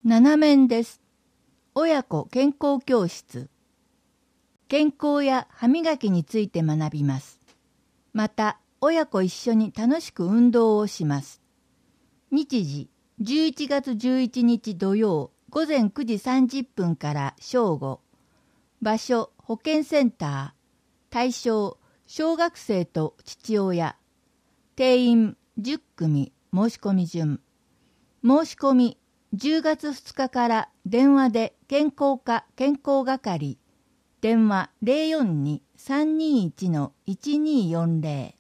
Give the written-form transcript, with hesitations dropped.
7面です。親子健康教室。健康や歯磨きについて学びます。また、親子一緒に楽しく運動をします。日時、11月11日土曜午前9時30分から正午。場所、保健センター。対象、小学生と父親。定員10組、申し込み順。申し込み、10月2日から電話で健康課健康係。電話 042-321-1240